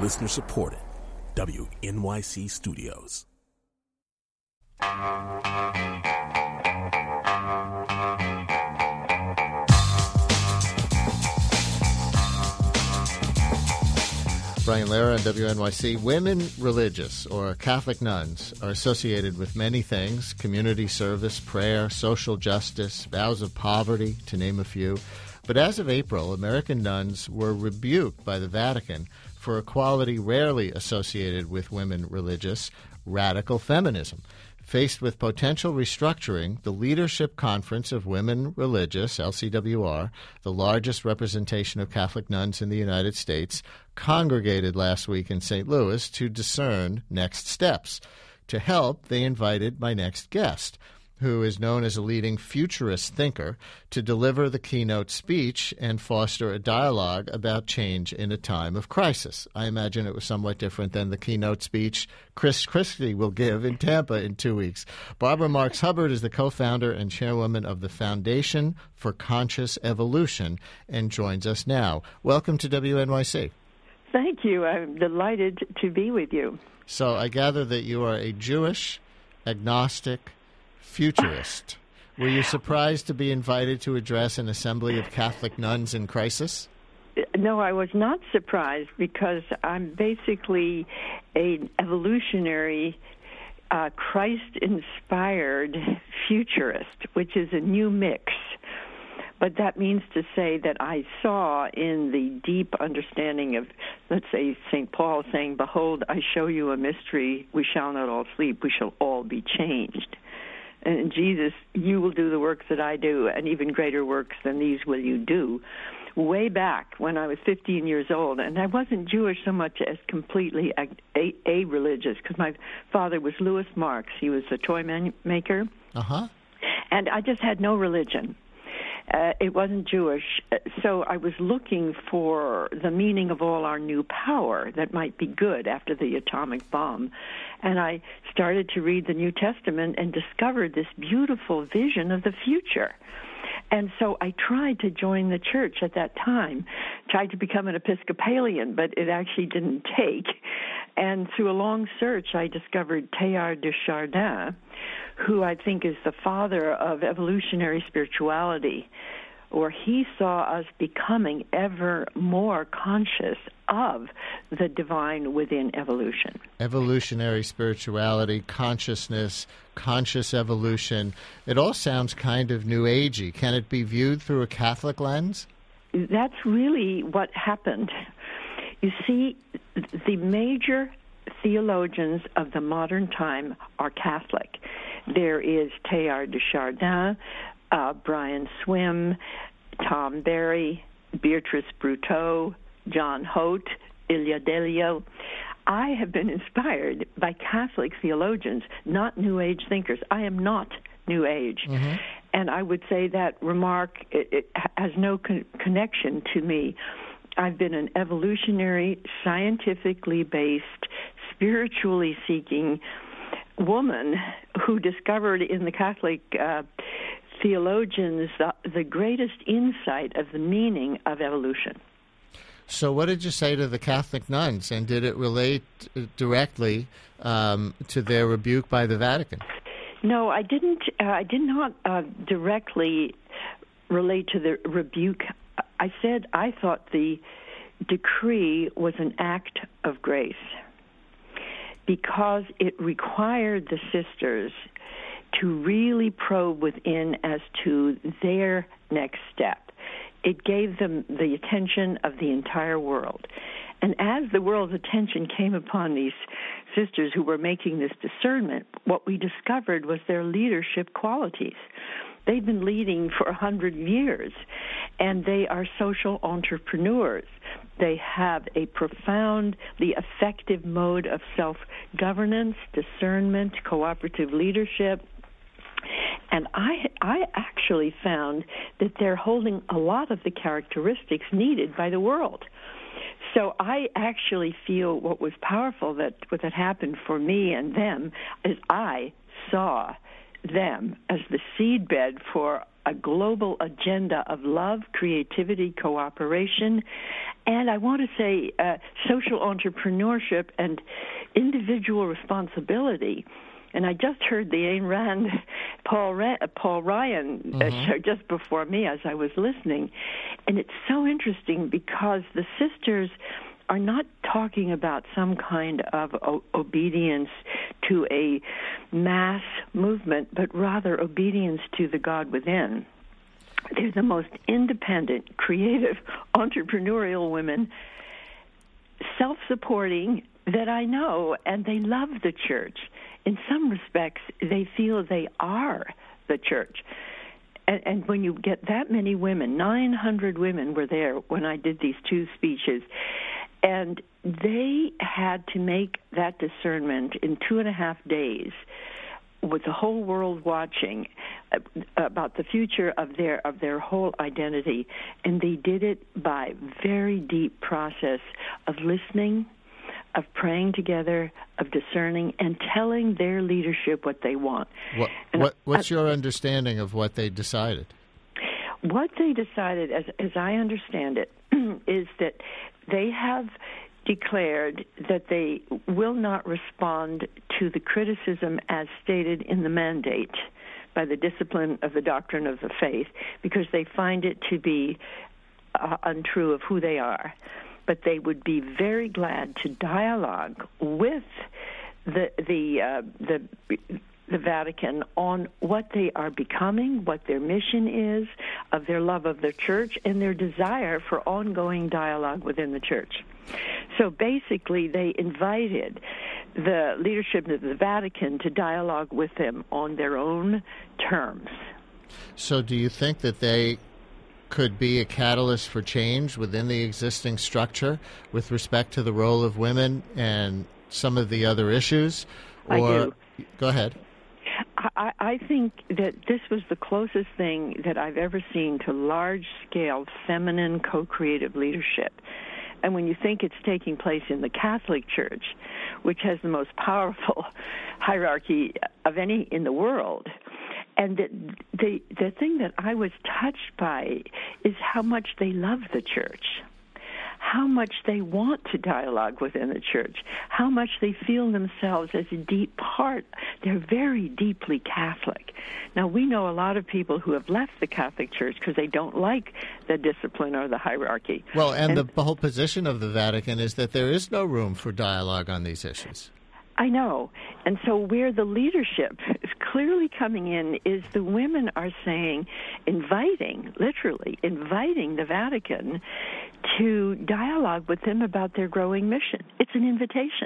Listener supported. WNYC Studios. Brian Lehrer on WNYC. Women religious or Catholic nuns are associated with many things: community service, prayer, social justice, vows of poverty, to name a few. But as of April, American nuns were rebuked by the Vatican for a quality rarely associated with women religious: radical feminism. Faced with potential restructuring, the Leadership Conference of Women Religious, LCWR, the largest representation of Catholic nuns in the United States, congregated last week in St. Louis to discern next steps. To help, they invited my next guest, who is known as a leading futurist thinker, to deliver the keynote speech and foster a dialogue about change in a time of crisis. I imagine it was somewhat different than the keynote speech Chris Christie will give in Tampa in 2 weeks. Barbara Marx Hubbard is the co-founder and chairwoman of the Foundation for Conscious Evolution and joins us now. Welcome to WNYC. Thank you. I'm delighted to be with you. So I gather that you are a Jewish, agnostic, futurist. Were you surprised to be invited to address an assembly of Catholic nuns in crisis? No, I was not surprised because I'm basically an evolutionary, Christ-inspired futurist, which is a new mix. But that means to say that I saw in the deep understanding of, let's say, St. Paul saying, "Behold, I show you a mystery. We shall not all sleep. We shall all be changed." And Jesus, you will do the works that I do, and even greater works than these will you do. Way back when I was 15 years old, and I wasn't Jewish so much as completely a-religious, because my father was Louis Marx. He was a toy maker. And I just had no religion. It wasn't Jewish, so I was looking for the meaning of all our new power that might be good after the atomic bomb. And I started to read the New Testament and discovered this beautiful vision of the future. And so I tried to join the church at that time, tried to become an Episcopalian, but it actually didn't take. And through a long search, I discovered Teilhard de Chardin, who I think is the father of evolutionary spirituality, where he saw us becoming ever more conscious of the divine within evolution. Evolutionary spirituality, consciousness, conscious evolution. It all sounds kind of New Agey. Can it be viewed through a Catholic lens? That's really what happened. You see, the major theologians of the modern time are Catholic. There is Teilhard de Chardin, Brian Swimme, Tom Berry, Beatrice Brutto, John Holt, Ilya Delio. I have been inspired by Catholic theologians, not New Age thinkers. I am not New Age. Mm-hmm. And I would say that remark it has no connection to me. I've been an evolutionary, scientifically based, spiritually seeking woman who discovered in the Catholic theologians the greatest insight of the meaning of evolution. So what did you say to the Catholic nuns, and did it relate directly to their rebuke by the Vatican? No, I didn't. I did not directly relate to the rebuke. I said I thought the decree was an act of grace because it required the sisters to really probe within as to their next step. It gave them the attention of the entire world. And as the world's attention came upon these sisters who were making this discernment, what we discovered was their leadership qualities. They've been leading for 100 years, and they are social entrepreneurs. They have a profoundly effective mode of self-governance, discernment, cooperative leadership. And I actually found that they're holding a lot of the characteristics needed by the world. So I actually feel what was powerful, what happened for me and them, is I saw them as the seedbed for a global agenda of love, creativity, cooperation, And I want to say social entrepreneurship and individual responsibility. And I just heard the Ayn Rand, Paul Ryan show just before me as I was listening. And it's so interesting because the sisters are not talking about some kind of obedience to a mass movement, but rather obedience to the God within. They're the most independent, creative, entrepreneurial women, self-supporting, that I know, and they love the church. In some respects, they feel they are the church. And when you get that many women, 900 women were there when I did these two speeches, and they had to make that discernment in 2.5 days with the whole world watching about the future of their whole identity. And they did it by very deep process of listening, of praying together, of discerning, and telling their leadership what they want. What's your understanding of what they decided? What they decided, as I understand it, is that they have declared that they will not respond to the criticism as stated in the mandate by the discipline of the doctrine of the faith, because they find it to be untrue of who they are. But they would be very glad to dialogue with the Vatican on what they are becoming, what their mission is, of their love of the church, and their desire for ongoing dialogue within the church. So basically, they invited the leadership of the Vatican to dialogue with them on their own terms. So do you think that they could be a catalyst for change within the existing structure with respect to the role of women and some of the other issues? Or, I do. Go ahead. I think that this was the closest thing that I've ever seen to large-scale feminine co-creative leadership. And when you think it's taking place in the Catholic Church, which has the most powerful hierarchy of any in the world, and the thing that I was touched by is how much they love the church, how much they want to dialogue within the church, how much they feel themselves as a deep part. They're very deeply Catholic. Now, we know a lot of people who have left the Catholic Church because they don't like the discipline or the hierarchy. Well, and the whole position of the Vatican is that there is no room for dialogue on these issues. I know. And so where the leadership is clearly coming in is the women are saying, literally inviting the Vatican to dialogue with them about their growing mission. It's an invitation.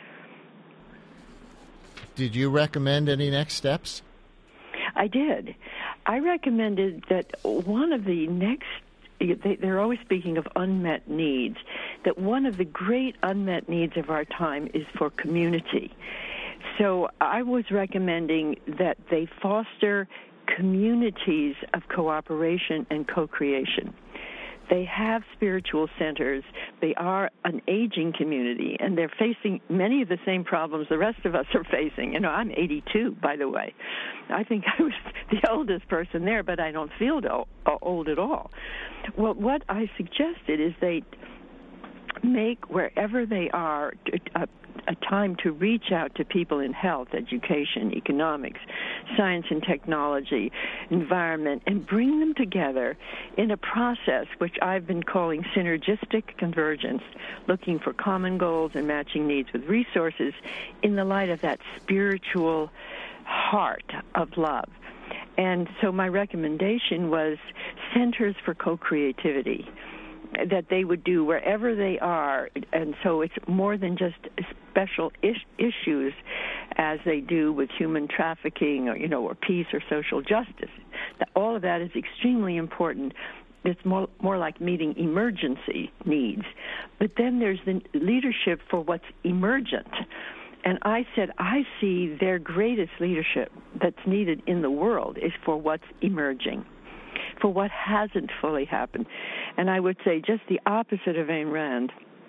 Did you recommend any next steps? I did. I recommended that one of the next, they're always speaking of unmet needs, that one of the great unmet needs of our time is for community. So I was recommending that they foster communities of cooperation and co-creation. They have spiritual centers. They are an aging community, and they're facing many of the same problems the rest of us are facing. You know, I'm 82, by the way. I think I was the oldest person there, but I don't feel old at all. Well, what I suggested is they make wherever they are a time to reach out to people in health, education, economics, science and technology, environment, and bring them together in a process which I've been calling synergistic convergence, looking for common goals and matching needs with resources in the light of that spiritual heart of love. And so my recommendation was centers for co-creativity that they would do wherever they are. And so it's more than just special issues as they do with human trafficking or peace or social justice. All of that is extremely important. It's more like meeting emergency needs. But then there's the leadership for what's emergent. And I said, I see their greatest leadership that's needed in the world is for what's emerging, for what hasn't fully happened. And I would say just the opposite of Ayn Rand.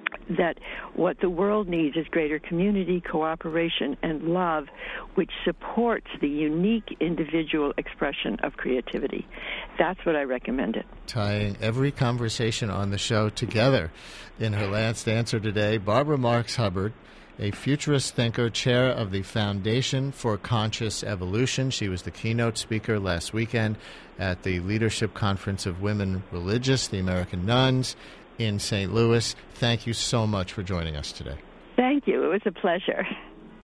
that what the world needs is greater community, cooperation, and love, which supports the unique individual expression of creativity. That's what I recommended. Tying every conversation on the show together in her last answer today, Barbara Marx Hubbard, a futurist thinker, chair of the Foundation for Conscious Evolution. She was the keynote speaker last weekend at the Leadership Conference of Women Religious, the American Nuns, in St. Louis. Thank you so much for joining us today. Thank you. It was a pleasure.